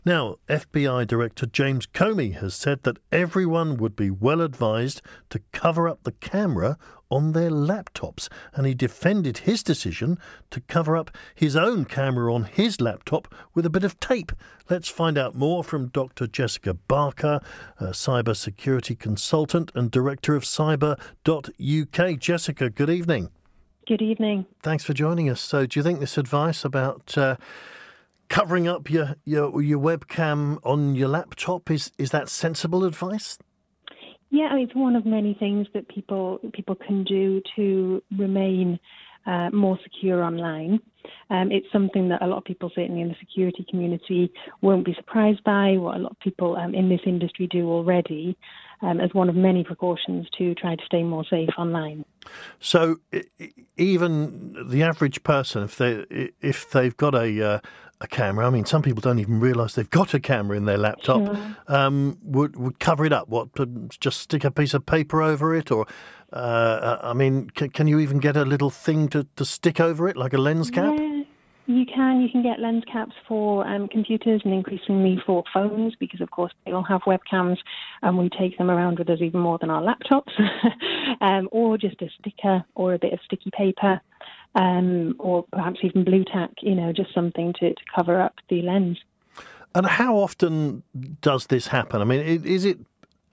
Now, FBI Director James Comey has said that everyone would be well advised to cover up the camera on their laptops, and he defended his decision to cover up his own camera on his laptop with a bit of tape. Let's find out more from Dr. Jessica Barker, a cyber security consultant and director of cyber.uk. Jessica, good evening. Good evening. Thanks for joining us. So do you think this advice about covering up your webcam on your laptop, is that sensible advice? Yeah, it's one of many things that people can do to remain more secure online. It's something that a lot of people, certainly in the security community, won't be surprised by, what a lot of people in this industry do already, as one of many precautions to try to stay more safe online. So even the average person, if they've got a camera, I mean, some people don't even realise they've got a camera in their laptop, sure. Would cover it up. What, just stick a piece of paper over it? Or, I mean, can you even get a little thing to stick over it, like a lens cap? Yeah, you can. You can get lens caps for computers and increasingly for phones, because, of course, they all have webcams and we take them around with us even more than our laptops. Or just a sticker or a bit of sticky paper. Or perhaps even blue tack, just something to cover up the lens. And how often does this happen? I mean, is it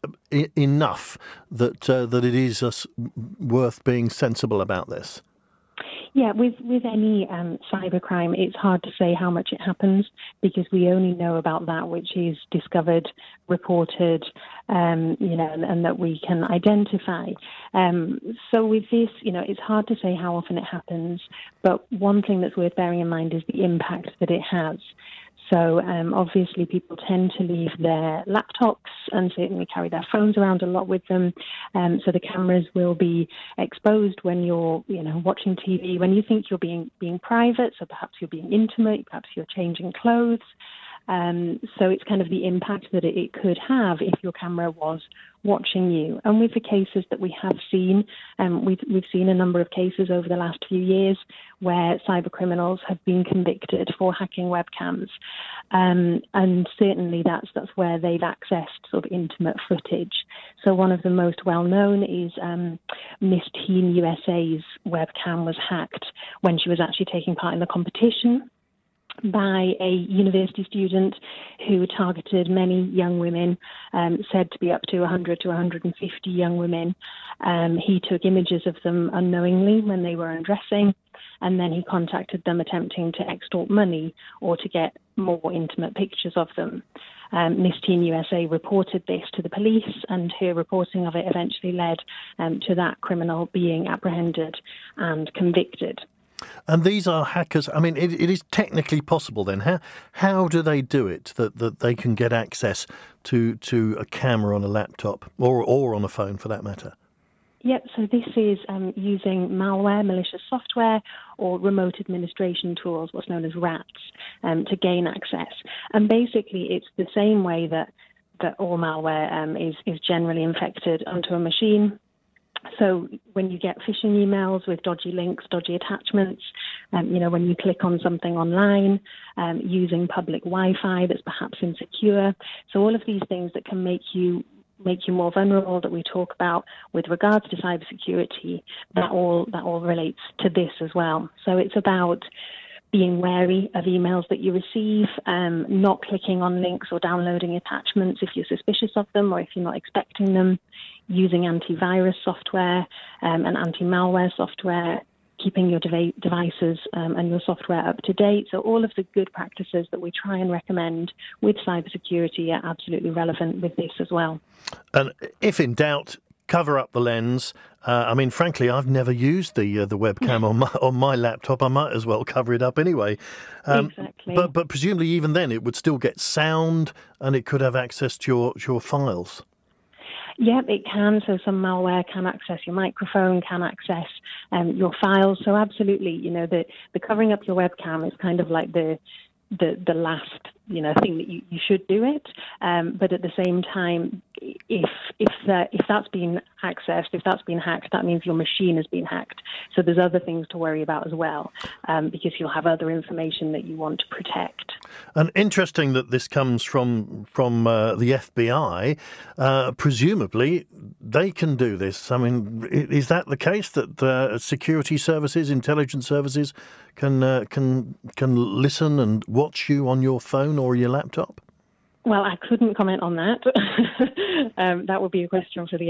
enough that it is worth being sensible about this? Yeah, with any cybercrime, it's hard to say how much it happens, because we only know about that which is discovered, reported, and that we can identify. So with this, it's hard to say how often it happens, but one thing that's worth bearing in mind is the impact that it has. So obviously people tend to leave their laptops and certainly carry their phones around a lot with them. So the cameras will be exposed when you're, watching TV, when you think you're being private. So perhaps you're being intimate, perhaps you're changing clothes. So it's kind of the impact that it could have if your camera was watching you. And with the cases that we have seen, we've seen a number of cases over the last few years where cyber criminals have been convicted for hacking webcams. And certainly that's where they've accessed sort of intimate footage. So one of the most well-known is Miss Teen USA's webcam was hacked when she was actually taking part in the competition by a university student who targeted many young women, said to be up to 100 to 150 young women. He took images of them unknowingly when they were undressing, and then he contacted them attempting to extort money or to get more intimate pictures of them. Miss Teen USA reported this to the police, and her reporting of it eventually led to that criminal being apprehended and convicted. And these are hackers. I mean, it is technically possible then. How do they do it, that they can get access to a camera on a laptop or on a phone for that matter? Yep, so this is using malware, malicious software, or remote administration tools, what's known as RATs, to gain access. And basically it's the same way that all malware is generally infected onto a machine. So when you get phishing emails with dodgy links, dodgy attachments, when you click on something online, using public Wi-Fi that's perhaps insecure. So all of these things that can make you more vulnerable that we talk about with regards to cybersecurity, that all relates to this as well. So it's about being wary of emails that you receive, not clicking on links or downloading attachments if you're suspicious of them or if you're not expecting them, using antivirus software and anti-malware software, keeping your devices and your software up to date. So all of the good practices that we try and recommend with cybersecurity are absolutely relevant with this as well. And if in doubt, cover up the lens. I mean, frankly, I've never used the webcam on my laptop. I might as well cover it up anyway. Exactly. But presumably even then it would still get sound and it could have access to your files. Yep, it can. So some malware can access your microphone, can access your files. So absolutely, the covering up your webcam is kind of like the last think that you should do it. But at the same time, if that's been accessed, if that's been hacked, that means your machine has been hacked. So there's other things to worry about as well, because you'll have other information that you want to protect. And interesting that this comes from the FBI. Presumably, they can do this. I mean, is that the case that security services, intelligence services, can listen and watch you on your phone or your laptop? Well, I couldn't comment on that. That would be a question for the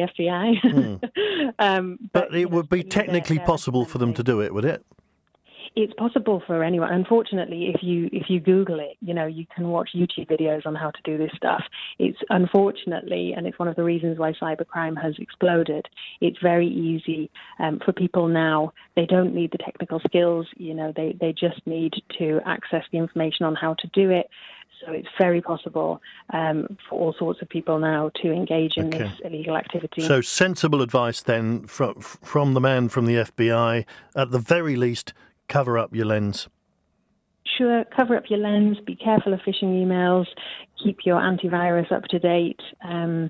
FBI. But it would be technically possible for them to do it, would it? It's possible for anyone. Unfortunately, if you Google it, you can watch YouTube videos on how to do this stuff. It's unfortunately, and it's one of the reasons why cybercrime has exploded. It's very easy for people now. They don't need the technical skills. They just need to access the information on how to do it. So it's very possible for all sorts of people now to engage in this illegal activity. So sensible advice then from the man from the FBI, at the very least, cover up your lens. Sure, cover up your lens, be careful of phishing emails, keep your antivirus up to date, and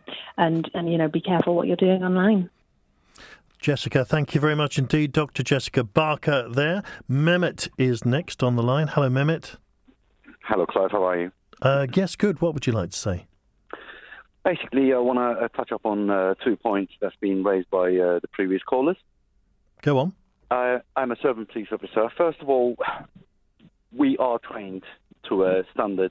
be careful what you're doing online. Jessica, thank you very much indeed. Dr. Jessica Barker there. Mehmet is next on the line. Hello, Mehmet. Hello, Clive. How are you? Yes, good. What would you like to say? Basically, I want to touch up on 2 points that's been raised by the previous callers. Go on. I'm a servant police officer. First of all, we are trained to a standard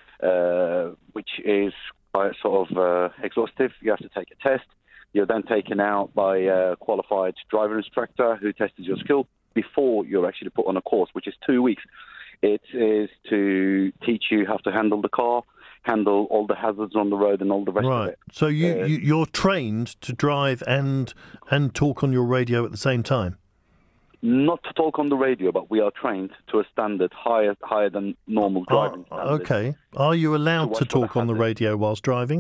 which is quite sort of exhaustive. You have to take a test. You're then taken out by a qualified driver instructor who tests your skill before you're actually put on a course, which is 2 weeks. It is to teach you how to handle the car, handle all the hazards on the road and all the rest of it. So you're trained to drive and talk on your radio at the same time? Not to talk on the radio, but we are trained to a standard higher than normal driving standards. Okay. Are you allowed to talk on the radio whilst driving?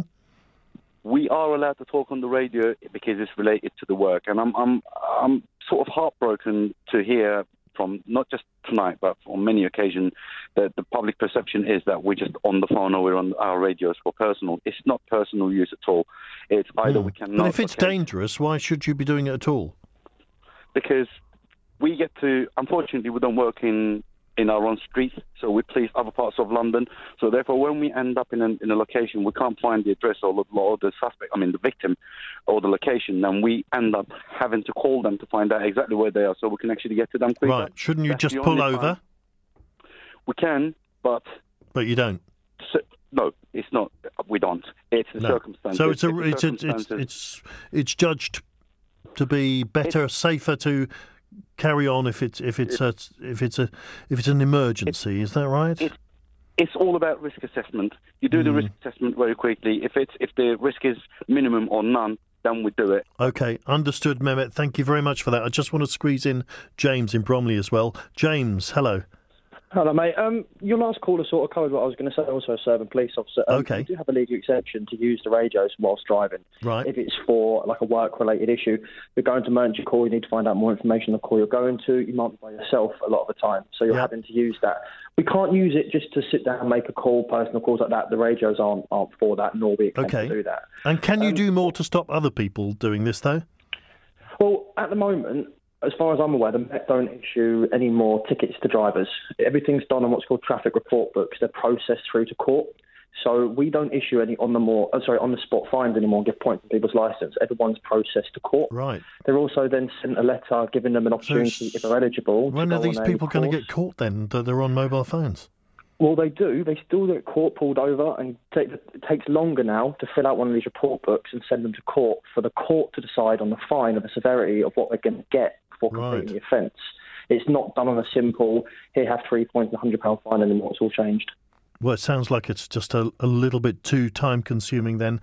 We are allowed to talk on the radio because it's related to the work, and I'm sort of heartbroken to hear from not just tonight, but on many occasions, that the public perception is that we're just on the phone or we're on our radios for personal. It's not personal use at all. It's either we cannot. But if it's dangerous, why should you be doing it at all? Because we get to, unfortunately, we don't work in our own streets, so we police other parts of London. So therefore, when we end up in a location, we can't find the address or the suspect, the victim, or the location, then we end up having to call them to find out exactly where they are, so we can actually get to them quicker. Right? Shouldn't you just pull over? We can, but you don't. So, no, it's not. We don't. It's the circumstances. So it's judged to be better, safer to carry on if it's an emergency. Is that right? It's all about risk assessment. You do the risk assessment very quickly. If the risk is minimum or none, then we do it. Okay, understood, Mehmet. Thank you very much for that. I just want to squeeze in James in Bromley as well. James, hello. Hello, mate. Your last caller sort of covered what I was going to say. Also, a servant police officer. Okay. You do have a legal exception to use the radios whilst driving. Right. If it's for like a work-related issue, you're going to emergency call. You need to find out more information on the call you're going to. You might be by yourself a lot of the time, so you're having to use that. We can't use it just to sit down and make a call, personal calls like that. The radios aren't for that, nor we expect to do that. And can you do more to stop other people doing this, though? Well, at the moment, as far as I'm aware, the Met don't issue any more tickets to drivers. Everything's done on what's called traffic report books. They're processed through to court. So we don't issue any on the spot fines anymore and give points on people's licence. Everyone's processed to court. Right. They're also then sent a letter giving them an opportunity, if they're eligible. When are these people going to get caught then? That they're on mobile phones? Well, they do. They still get court pulled over, and it takes longer now to fill out one of these report books and send them to court for the court to decide on the fine or the severity of what they're going to get for completing the offence. It's not done on a simple, here, have 3 points and £100 fine anymore. It's all changed. Well, it sounds like it's just a little bit too time-consuming then.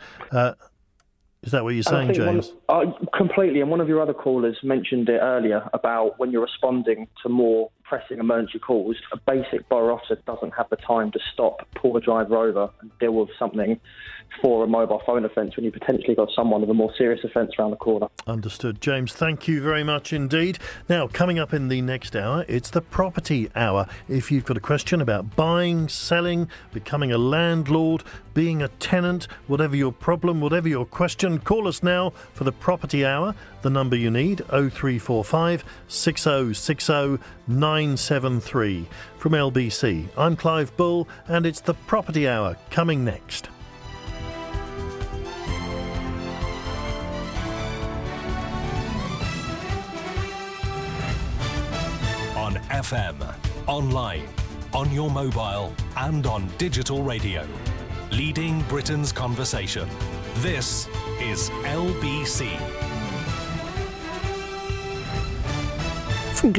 Is that what you're saying, James? Completely. And one of your other callers mentioned it earlier about when you're responding to more pressing emergency calls, a basic borough officer doesn't have the time to stop, pull the driver over and deal with something for a mobile phone offence when you potentially got someone with a more serious offence around the corner. Understood. James, thank you very much indeed. Now, coming up in the next hour, it's the Property Hour. If you've got a question about buying, selling, becoming a landlord, being a tenant, whatever your problem, whatever your question, call us now for the Property Hour. The number you need, 0345 6060 973. From LBC, I'm Clive Bull, and it's the Property Hour coming next. On FM, online, on your mobile and on digital radio. Leading Britain's conversation. This is LBC.